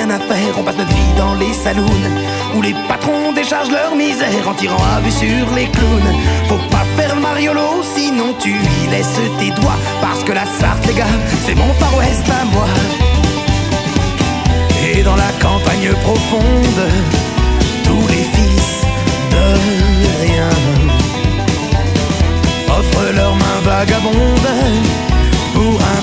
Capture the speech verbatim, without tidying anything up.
rien à faire, on passe notre vie dans les saloons où les patrons déchargent leur misère en tirant à vue sur les clowns. Faut pas faire le mariolo, sinon tu y laisses tes doigts, parce que la Sarthe, les gars, c'est mon Far West à moi. Et dans la campagne profonde, tous les fils de rien offrent leurs mains vagabondes